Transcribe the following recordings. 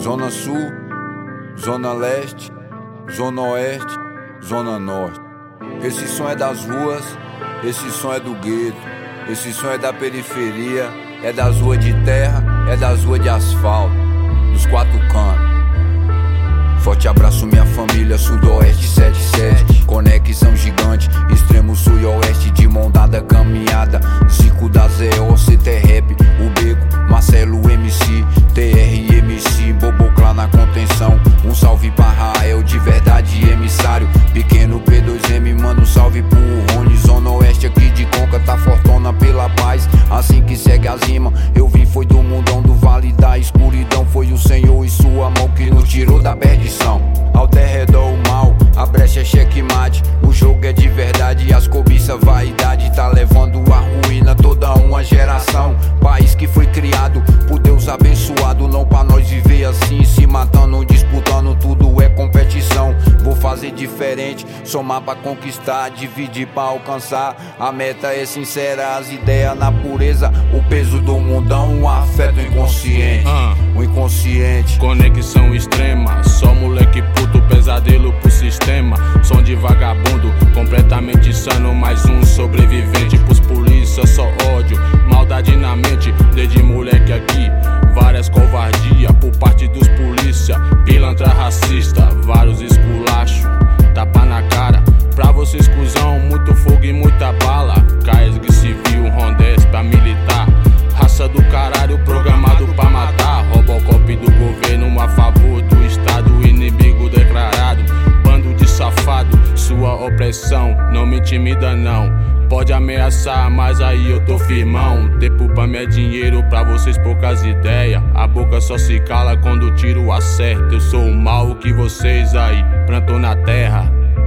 Zona Sul, Zona Leste, Zona Oeste, Zona Norte. Esse som é das ruas, esse som é do gueto, esse som é da periferia, é das ruas de terra, é das ruas de asfalto, dos quatro cantos. Forte abraço minha família, Sudoeste 77, conexão gigante, extremo sul e oeste, de mão dada caminhada. Zico da ZO, CT Rap, o Beco, Marcelo MC, TR MC, Boboclá na contenção. Um salve pra Rael, de verdade emissário. Pequeno P2M, manda um salve pro Rony. Zona Oeste aqui de Conca, tá fortona pela paz, assim que segue as rimas. Eu vim foi do mundão, do vale da escuridão. Foi o Senhor e sua mão que nos tirou da perdição. Ao derredor o mal, a brecha é checkmate. O jogo é de verdade e as cobiças vaidade tá levando a ruína toda uma geração. País que foi criado por Deus abençoado, não pra nós viver assim, se matando, disputando, tudo é competição. Vou fazer diferente, somar pra conquistar, dividir pra alcançar. A meta é sincera, as ideias na pureza. O peso do mundão, o afeto inconsciente, o inconsciente. Conexão extrema, só moleque puto, pesadelo pro sistema. Som de vagabundo, completamente insano, mais um sobrevivente. Pros polícia só ódio, maldade na mente, desde moleque aqui. Várias covardia por parte dos polícia, pilantra racista, vários esculachos, tapa na cara. Pra vocês cuzão, muito fogo e muita bala. CAESG civil, Rondespa militar, raça do caralho programado pra matar. Robocop do governo a favor do estado, inimigo declarado, bando de safado. Sua opressão não me intimida não, pode ameaçar, mas aí eu tô firmão. Tempo pra mim é dinheiro, pra vocês poucas ideias. A boca só se cala quando o tiro acerta. Eu sou o mal que vocês aí plantou na terra,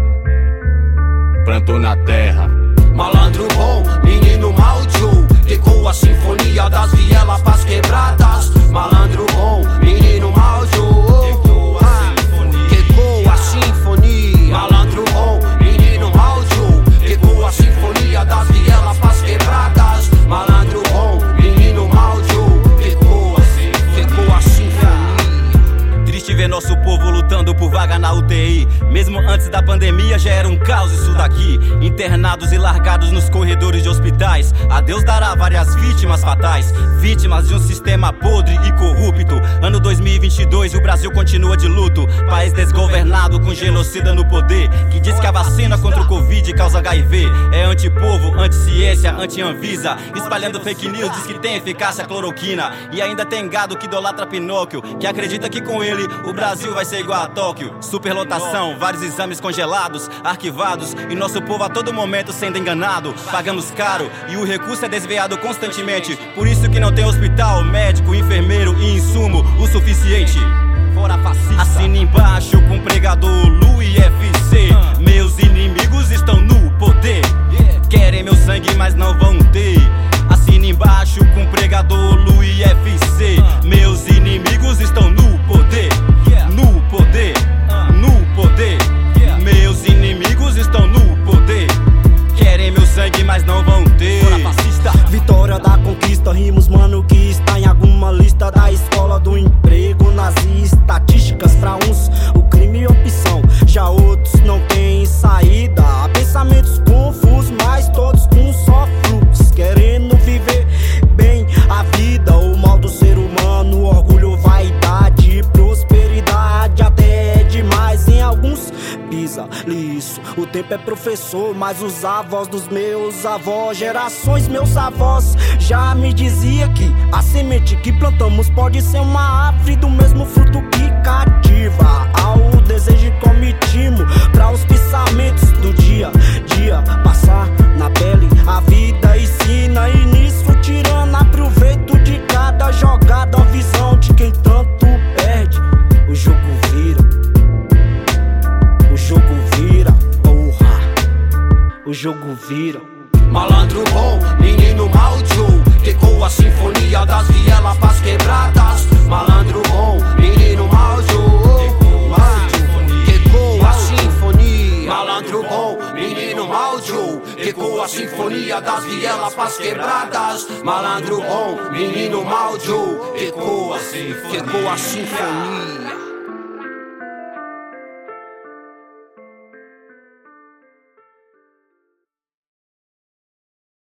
plantou na terra. Malandro bom, menino mal, tio, ecoa a sinfonia das vielas pras quebradas. Malandro bom, menino mal, tio, ecoa a sinfonia. Malandro bom, menino mal, tio, ecoa a sinfonia das vielas pras quebradas. Malandro bom, menino mal, tio, ecoa a sinfonia. Triste ver nosso povo lutando por vaga na UTI. Mesmo antes da pandemia já era um caos isso daqui. Internados e largados nos corredores de hospitais. A Deus dará várias vítimas fatais, vítimas de um sistema podre e corrupto. Ano 2022 e o Brasil continua de luto. País desgovernado com genocida no poder, que diz que a vacina contra o Covid causa HIV. É antipovo, anti-ciência, anti-anvisa, espalhando fake news, diz que tem eficácia cloroquina. E ainda tem gado que idolatra Pinóquio, que acredita que com ele o Brasil vai ser igual a Tóquio. Superlotação, vários exames congelados, arquivados, e nosso povo a todo momento sendo enganado. Pagamos caro e o recurso é desviado constantemente. Por isso que não tem hospital, médico, enfermeiro e insumo o suficiente. Fora fascista. Assina embaixo com pregador Lu IFC. Meus inimigos estão no poder, querem meu sangue mas não vão ter. Assina embaixo com pregador Lu IFC. Meus inimigos estão no poder, no poder, no poder. Meus inimigos estão no poder, querem meu sangue mas não vão ter. Vitória da conquista, rimos mano que está em alguma lista da escola do emprego. Nas estatísticas pra uns o crime é opção, já outros não têm saída. Pensamentos confusos, mas todos com um só fluxo, querendo viver bem a vida. O mal do ser humano, orgulho, vaidade, prosperidade, até é demais em alguns pisa liso. O tempo é professor, mas os avós dos meus avós, gerações meus avós, já me dizia que a semente que plantamos pode ser uma árvore do mesmo fruto que cativa. Ao desejo que cometimo pra os pensamentos do dia passar na pele, a vida ensina e nisso tirando aproveito de cada jogada. A visão de quem tanto perde, o jogo vira, o jogo vira, porra, o jogo vira. Malandro bom, menino mal, tio, ecoa a sinfonia das vielas pras quebradas. Malandro bom, menino mal, tio, ecoa a sinfonia. Malandro bom, menino mal, tio, ecoa a sinfonia das vielas. quebradas. Malandro bom, menino maldio, que ecoa a sinfonia.